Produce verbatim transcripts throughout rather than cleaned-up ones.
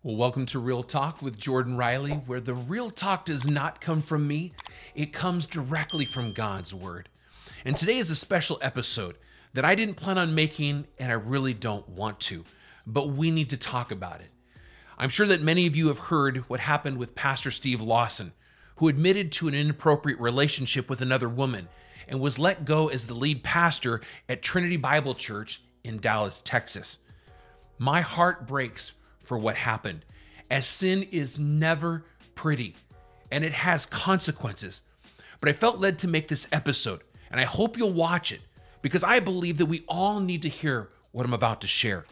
Well, welcome to Real Talk with Jordan Riley, where the real talk does not come from me. It comes directly from God's Word. And today is a special episode that I didn't plan on making, and I really don't want to, but we need to talk about it. I'm sure that many of you have heard what happened with Pastor Steve Lawson, who admitted to an inappropriate relationship with another woman and was let go as the lead pastor at Trinity Bible Church in Dallas, Texas. My heart breaks for what happened, as sin is never pretty and it has consequences. But I felt led to make this episode, and I hope you'll watch it because I believe that we all need to hear what I'm about to share.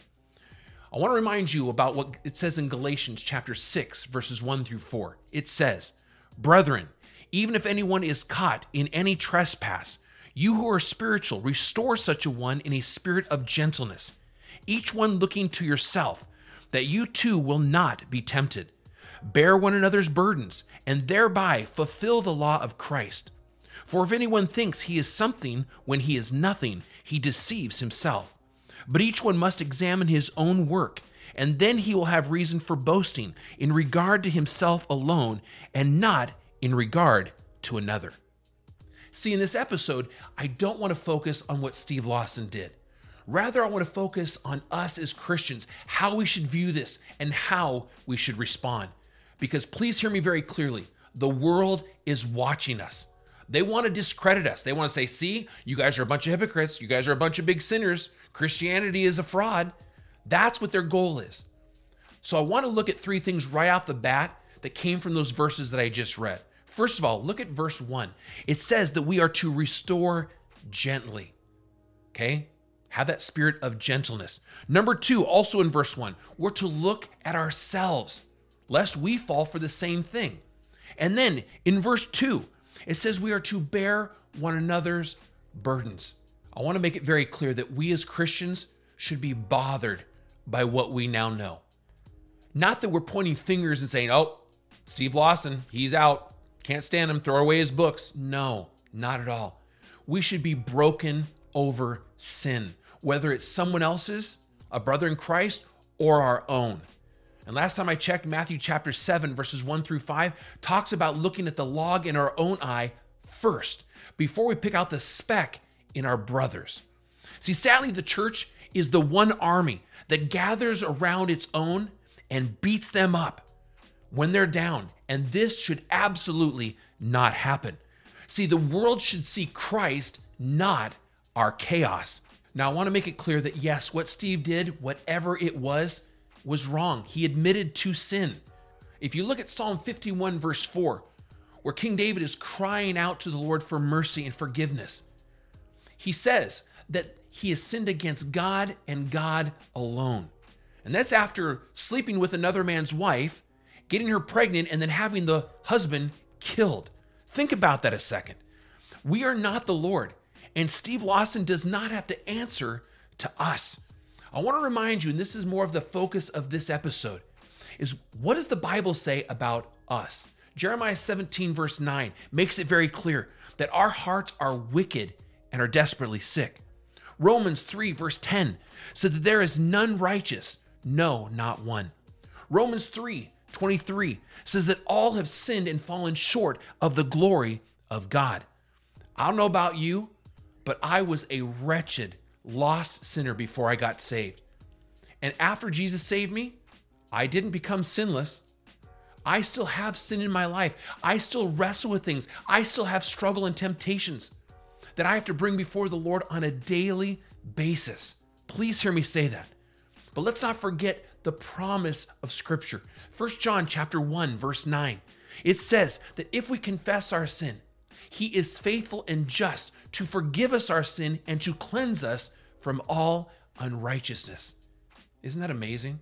I want to remind you about what it says in Galatians chapter six, verses one through four. It says, "Brethren, even if anyone is caught in any trespass, you who are spiritual, restore such a one in a spirit of gentleness, each one looking to yourself, that you too will not be tempted. Bear one another's burdens, and thereby fulfill the law of Christ. For if anyone thinks he is something when he is nothing, he deceives himself. But each one must examine his own work, and then he will have reason for boasting in regard to himself alone, and not in regard to another." See, in this episode, I don't want to focus on what Steve Lawson did. Rather, I want to focus on us as Christians, how we should view this and how we should respond. Because please hear me very clearly, the world is watching us. They want to discredit us. They want to say, see, you guys are a bunch of hypocrites. You guys are a bunch of big sinners. Christianity is a fraud. That's what their goal is. So I want to look at three things right off the bat that came from those verses that I just read. First of all, look at verse one. It says that we are to restore gently. Okay? Have that spirit of gentleness. Number two, also in verse one, we're to look at ourselves, lest we fall for the same thing. And then in verse two, it says we are to bear one another's burdens. I want to make it very clear that we as Christians should be bothered by what we now know. Not that we're pointing fingers and saying, oh, Steve Lawson, he's out. Can't stand him, throw away his books. No, not at all. We should be broken over sin, whether it's someone else's, a brother in Christ, or our own. And last time I checked, Matthew chapter seven, verses one through five, talks about looking at the log in our own eye first, before we pick out the speck in our brothers. See, sadly, the church is the one army that gathers around its own and beats them up when they're down. And this should absolutely not happen. See, the world should see Christ, not our chaos. Now, I want to make it clear that yes, what Steve did, whatever it was, was wrong. He admitted to sin. If you look at Psalm fifty-one, verse four, where King David is crying out to the Lord for mercy and forgiveness, he says that he has sinned against God and God alone. And that's after sleeping with another man's wife, getting her pregnant, and then having the husband killed. Think about that a second. We are not the Lord. And Steve Lawson does not have to answer to us. I want to remind you, and this is more of the focus of this episode, is what does the Bible say about us? Jeremiah seventeen, verse nine makes it very clear that our hearts are wicked and are desperately sick. Romans three, verse ten said that there is none righteous, no, not one. Romans three, twenty-three says that all have sinned and fallen short of the glory of God. I don't know about you, but I was a wretched, lost sinner before I got saved. And after Jesus saved me, I didn't become sinless. I still have sin in my life. I still wrestle with things. I still have struggle and temptations that I have to bring before the Lord on a daily basis. Please hear me say that. But let's not forget the promise of Scripture. First John chapter one, verse nine. It says that if we confess our sin, He is faithful and just to forgive us our sin and to cleanse us from all unrighteousness. Isn't that amazing?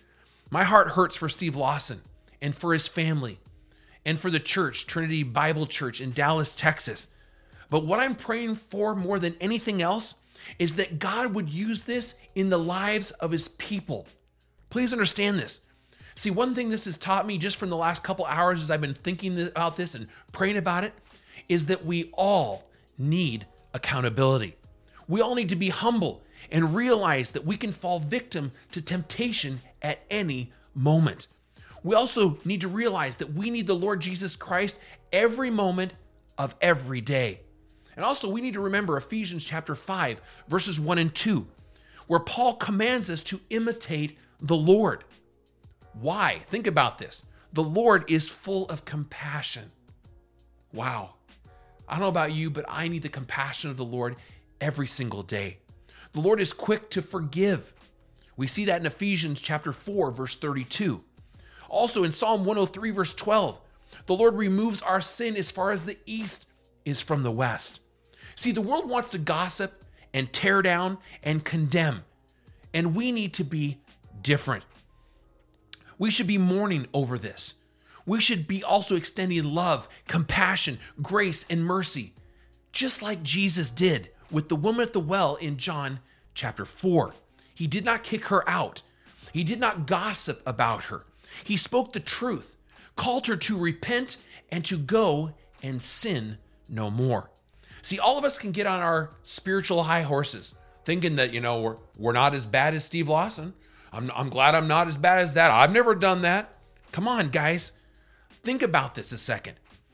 My heart hurts for Steve Lawson and for his family and for the church, Trinity Bible Church in Dallas, Texas. But what I'm praying for more than anything else is that God would use this in the lives of His people. Please understand this. See, one thing this has taught me just from the last couple hours as I've been thinking about this and praying about it is that we all need accountability. We all need to be humble and realize that we can fall victim to temptation at any moment. We also need to realize that we need the Lord Jesus Christ every moment of every day. And also we need to remember Ephesians chapter five, verses one and two, where Paul commands us to imitate the Lord. Why? Think about this. The Lord is full of compassion. Wow. I don't know about you, but I need the compassion of the Lord every single day. The Lord is quick to forgive. We see that in Ephesians chapter four, verse thirty-two. Also in Psalm one oh three, verse twelve, the Lord removes our sin as far as the east is from the west. See, the world wants to gossip and tear down and condemn, and we need to be different. We should be mourning over this. We should be also extending love, compassion, grace, and mercy, just like Jesus did with the woman at the well in John chapter four. He did not kick her out. He did not gossip about her. He spoke the truth, called her to repent and to go and sin no more. See, all of us can get on our spiritual high horses, thinking that, you know, we're, we're not as bad as Steve Lawson. I'm, I'm glad I'm not as bad as that. I've never done that. Come on, guys. Think about this a second.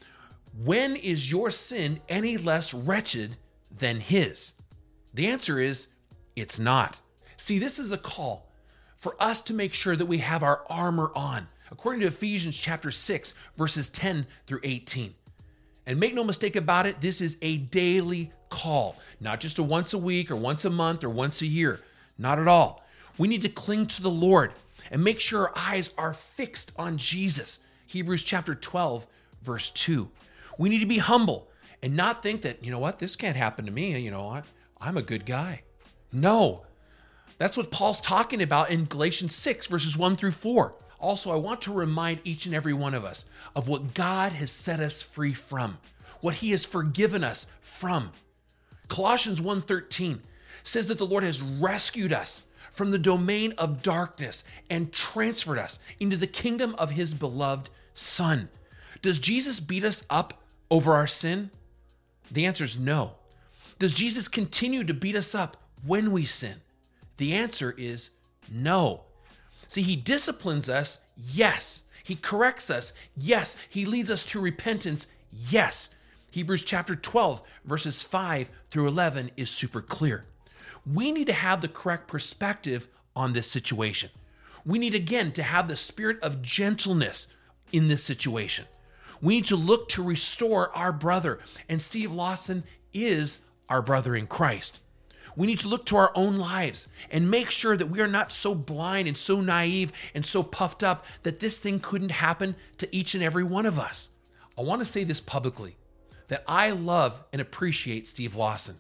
When is your sin any less wretched than his? The answer is, it's not. See, this is a call for us to make sure that we have our armor on, according to Ephesians chapter six, verses ten through eighteen. And make no mistake about it, this is a daily call, not just a once a week or once a month or once a year. Not at all. We need to cling to the Lord and make sure our eyes are fixed on Jesus. Hebrews chapter twelve, verse two. We need to be humble and not think that, you know what, this can't happen to me. You know, I, I'm a good guy. No, that's what Paul's talking about in Galatians six, verses one through four. Also, I want to remind each and every one of us of what God has set us free from, what he has forgiven us from. Colossians one thirteen says that the Lord has rescued us from the domain of darkness and transferred us into the kingdom of his beloved Son. Does Jesus beat us up over our sin? The answer is no. Does Jesus continue to beat us up when we sin? The answer is no. See, he disciplines us, yes. He corrects us, yes. He leads us to repentance, yes. Hebrews chapter twelve, verses five through eleven is super clear. We need to have the correct perspective on this situation. We need, again, to have the spirit of gentleness in this situation. We need to look to restore our brother, and Steve Lawson is our brother in Christ. We need to look to our own lives and make sure that we are not so blind and so naive and so puffed up that this thing couldn't happen to each and every one of us. I want to say this publicly, that I love and appreciate Steve Lawson.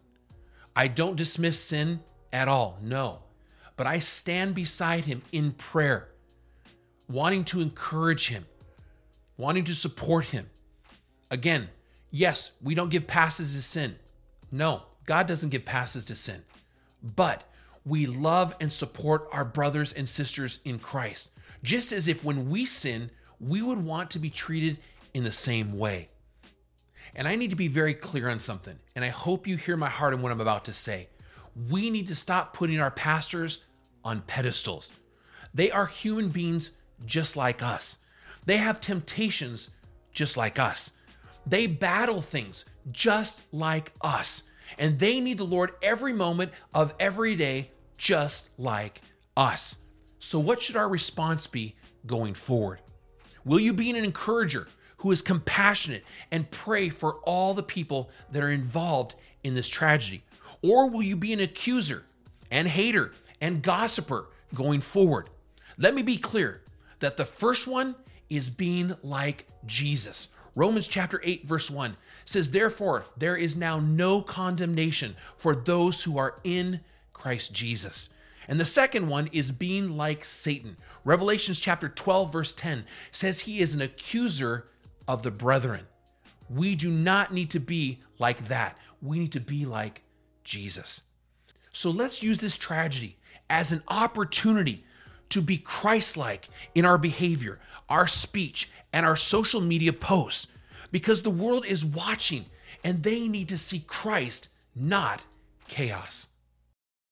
I don't dismiss sin at all, no. But I stand beside him in prayer, wanting to encourage him, wanting to support him. Again, yes, we don't give passes to sin. No, God doesn't give passes to sin. But we love and support our brothers and sisters in Christ, just as if when we sin, we would want to be treated in the same way. And I need to be very clear on something, and I hope you hear my heart in what I'm about to say. We need to stop putting our pastors on pedestals. They are human beings just like us. They have temptations just like us. They battle things just like us. And they need the Lord every moment of every day just like us. So what should our response be going forward? Will you be an encourager who is compassionate and pray for all the people that are involved in this tragedy? Or will you be an accuser and hater and gossiper going forward? Let me be clear that the first one is being like Jesus. Romans chapter eight, verse one says, therefore, there is now no condemnation for those who are in Christ Jesus. And the second one is being like Satan. Revelations chapter twelve, verse ten says he is an accuser of the brethren. We do not need to be like that. We need to be like Jesus. So let's use this tragedy as an opportunity to be Christ-like in our behavior, our speech, and our social media posts, because the world is watching and they need to see Christ, not chaos.